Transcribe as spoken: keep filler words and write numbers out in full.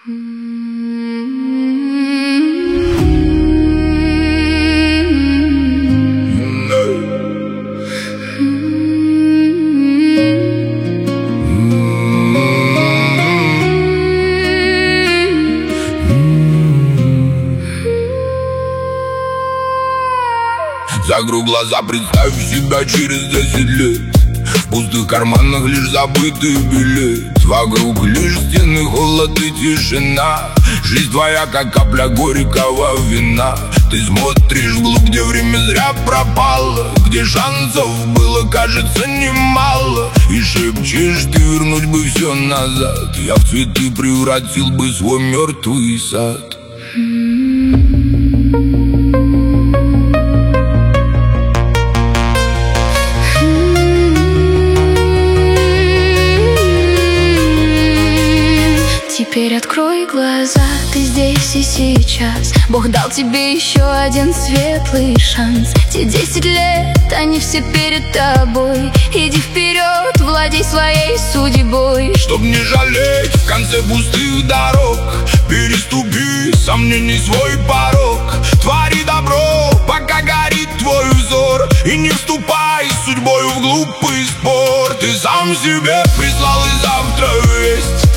Закрой глаза, представь себя через десять лет. В пустых карманах лишь забытый билет. Вокруг лишь стены, холод и тишина. Жизнь твоя, как капля горького вина. Ты смотришь вглубь, где время зря пропало, где шансов было, кажется, немало. И шепчешь, ты вернуть бы все назад. Я в цветы превратил бы свой мертвый сад. Теперь открой глаза, ты здесь и сейчас. Бог дал тебе еще один светлый шанс. Те десять лет, они все перед тобой. Иди вперед, владей своей судьбой. Чтоб не жалеть в конце пустых дорог, переступи сомнений свой порог. Твори добро, пока горит твой взор, и не вступай с судьбой в глупый спор. Ты сам себе прислал и завтра весть.